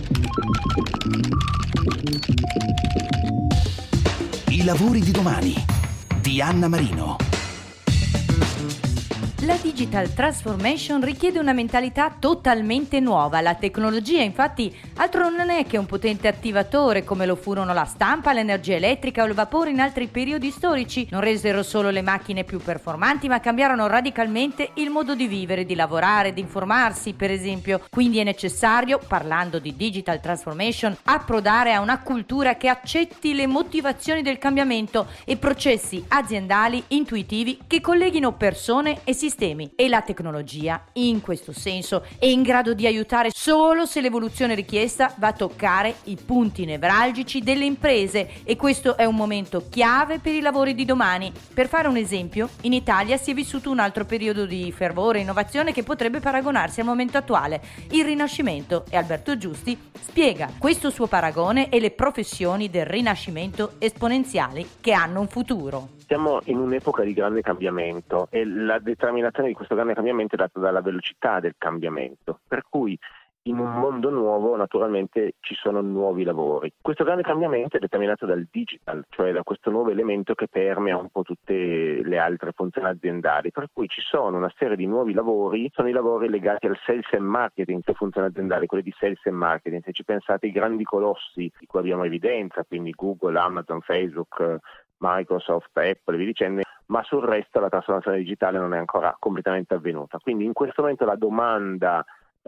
I lavori di domani di Anna Marino. La digital transformation richiede una mentalità totalmente nuova. La tecnologia, infatti, altro non è che un potente attivatore, come lo furono la stampa, l'energia elettrica o il vapore in altri periodi storici. Non resero solo le macchine più performanti, ma cambiarono radicalmente il modo di vivere, di lavorare, di informarsi, per esempio. Quindi è necessario, parlando di digital transformation, approdare a una cultura che accetti le motivazioni del cambiamento e processi aziendali intuitivi che colleghino persone e sistemi. E la tecnologia, in questo senso, è in grado di aiutare solo se l'evoluzione richiesta va a toccare i punti nevralgici delle imprese, e questo è un momento chiave per i lavori di domani. Per fare un esempio, in Italia si è vissuto un altro periodo di fervore e innovazione che potrebbe paragonarsi al momento attuale, il Rinascimento, e Alberto Giusti spiega questo suo paragone e le professioni del Rinascimento esponenziali che hanno un futuro. Siamo in un'epoca di grande cambiamento e la determinazione di questo grande cambiamento è data dalla velocità del cambiamento, per cui in un mondo nuovo naturalmente ci sono nuovi lavori. Questo grande cambiamento è determinato dal digital, cioè da questo nuovo elemento che permea un po' tutte le altre funzioni aziendali, per cui ci sono una serie di nuovi lavori, sono i lavori legati al sales and marketing, le funzioni aziendali, quelle di sales and marketing. Se ci pensate, i grandi colossi di cui abbiamo evidenza, quindi Google, Amazon, Facebook, Microsoft, Apple e via dicendo, ma sul resto la trasformazione digitale non è ancora completamente avvenuta. Quindi in questo momento la domanda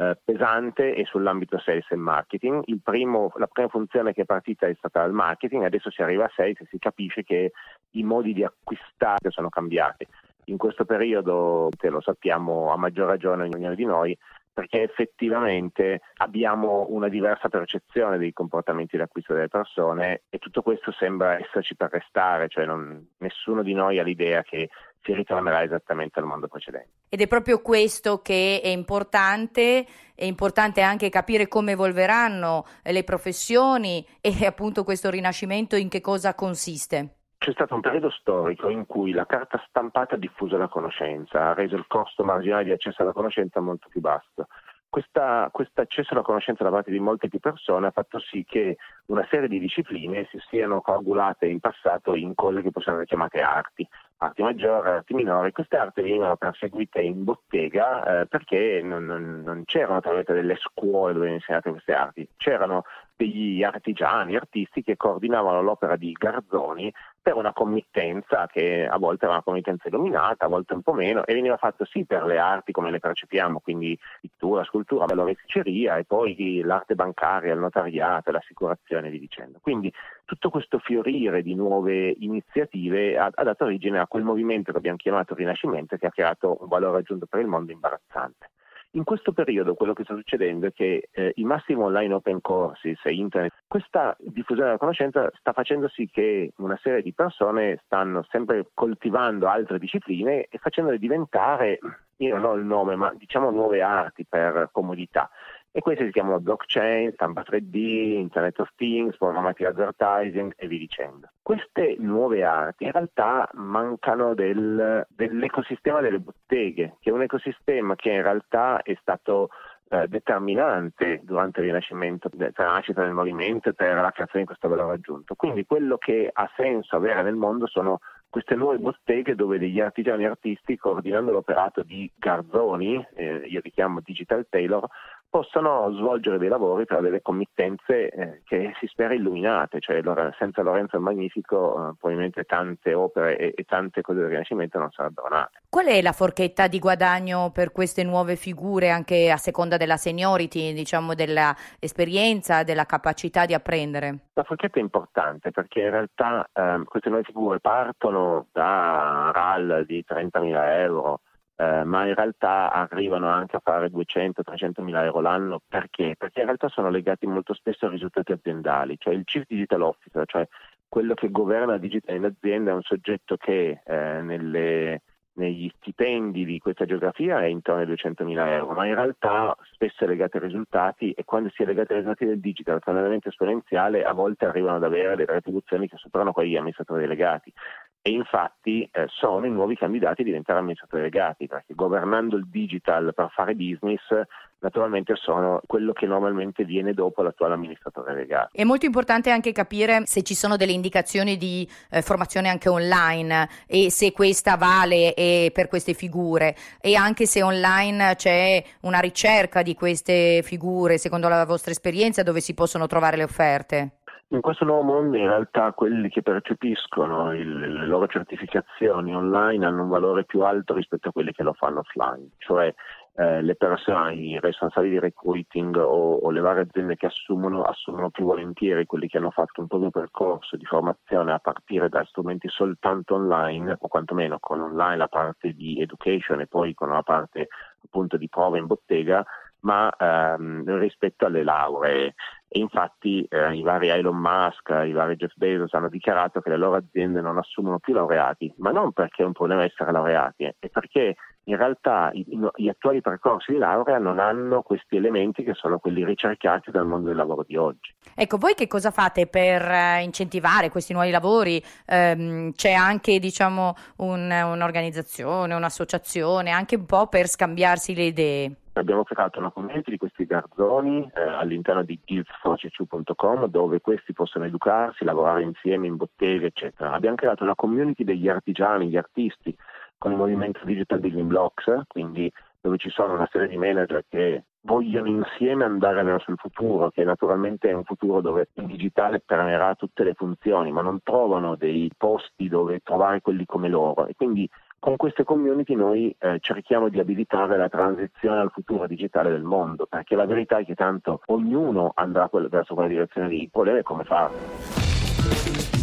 pesante è sull'ambito sales e marketing. La prima funzione che è partita è stata il marketing, adesso si arriva a sales e si capisce che i modi di acquistare sono cambiati. In questo periodo, lo sappiamo a maggior ragione ognuno di noi, perché effettivamente abbiamo una diversa percezione dei comportamenti di acquisto delle persone e tutto questo sembra esserci per restare, cioè nessuno di noi ha l'idea che si ritornerà esattamente al mondo precedente. Ed è proprio questo che è importante anche capire come evolveranno le professioni e appunto questo rinascimento in che cosa consiste. C'è stato un periodo storico in cui la carta stampata ha diffuso la conoscenza, ha reso il costo marginale di accesso alla conoscenza molto più basso. Questo accesso alla conoscenza da parte di molte più persone ha fatto sì che una serie di discipline si siano coagulate in passato in quelle che possiamo essere chiamate arti maggiori, arti minori. Queste arti venivano perseguite in bottega perché non c'erano delle scuole dove insegnate queste arti, c'erano degli artigiani, artisti che coordinavano l'opera di garzoni per una committenza che a volte era una committenza illuminata, a volte un po' meno, e veniva fatto sì per le arti come le percepiamo, quindi pittura, scultura, l'oreficeria e poi l'arte bancaria, il notariato, l'assicurazione e via dicendo. Quindi tutto questo fiorire di nuove iniziative ha dato origine a quel movimento che abbiamo chiamato Rinascimento, che ha creato un valore aggiunto per il mondo imbarazzante. In questo periodo quello che sta succedendo è che i massimi online open courses e internet, questa diffusione della conoscenza sta facendo sì che una serie di persone stanno sempre coltivando altre discipline e facendole diventare, io non ho il nome, ma diciamo nuove arti per comodità. E queste si chiamano blockchain, stampa 3D, Internet of Things, programmatic advertising e via dicendo. Queste nuove arti in realtà mancano dell'ecosistema delle botteghe, che è un ecosistema che in realtà è stato determinante durante il Rinascimento, per la nascita del movimento e per la creazione di questo valore aggiunto. Quindi quello che ha senso avere nel mondo sono queste nuove botteghe dove degli artigiani artisti, coordinando l'operato di garzoni, io li chiamo digital tailor, possono svolgere dei lavori per delle committenze che si spera illuminate, cioè senza Lorenzo il Magnifico probabilmente tante opere e tante cose del Rinascimento non sarebbero nate. Qual è la forchetta di guadagno per queste nuove figure, anche a seconda della seniority, diciamo della esperienza, della capacità di apprendere? La forchetta è importante perché in realtà queste nuove figure partono da RAL di 30.000 euro, ma in realtà arrivano anche a fare 200-300 mila euro l'anno. Perché? Perché in realtà sono legati molto spesso a risultati aziendali, cioè il Chief Digital Officer, cioè quello che governa il digitale in azienda, è un soggetto che negli stipendi di questa geografia è intorno ai 200.000 euro, ma in realtà spesso è legato ai risultati, e quando si è legato ai risultati del digital, con un elemento esponenziale, a volte arrivano ad avere delle retribuzioni che superano quelli degli amministratori delegati. E infatti sono i nuovi candidati a diventare amministratori delegati, perché governando il digital per fare business naturalmente sono quello che normalmente viene dopo l'attuale amministratore delegato. È molto importante anche capire se ci sono delle indicazioni di formazione anche online e se questa vale per queste figure, e anche se online c'è una ricerca di queste figure secondo la vostra esperienza, dove si possono trovare le offerte. In questo nuovo mondo in realtà quelli che percepiscono le loro certificazioni online hanno un valore più alto rispetto a quelli che lo fanno offline, cioè le persone, i responsabili di recruiting o le varie aziende che assumono più volentieri quelli che hanno fatto un proprio percorso di formazione a partire da strumenti soltanto online, o quantomeno con online la parte di education e poi con la parte appunto di prova in bottega, ma rispetto alle lauree. E infatti i vari Elon Musk, i vari Jeff Bezos hanno dichiarato che le loro aziende non assumono più laureati, ma non perché è un problema essere laureati, è perché in realtà gli attuali percorsi di laurea non hanno questi elementi che sono quelli ricercati dal mondo del lavoro di oggi. Ecco, voi che cosa fate per incentivare questi nuovi lavori? C'è anche, diciamo, un'organizzazione, un'associazione, anche un po' per scambiarsi le idee? Abbiamo creato una community di questi garzoni all'interno di guildsfocicu.com, dove questi possono educarsi, lavorare insieme in bottega, eccetera. Abbiamo creato una community degli artigiani, gli artisti, con il movimento Digital Building Blocks, quindi dove ci sono una serie di manager che vogliono insieme andare verso il futuro, che naturalmente è un futuro dove il digitale permeerà tutte le funzioni, ma non trovano dei posti dove trovare quelli come loro, e quindi con queste community noi cerchiamo di abilitare la transizione al futuro digitale del mondo, perché la verità è che tanto ognuno andrà verso quella direzione lì, il problema è come farlo.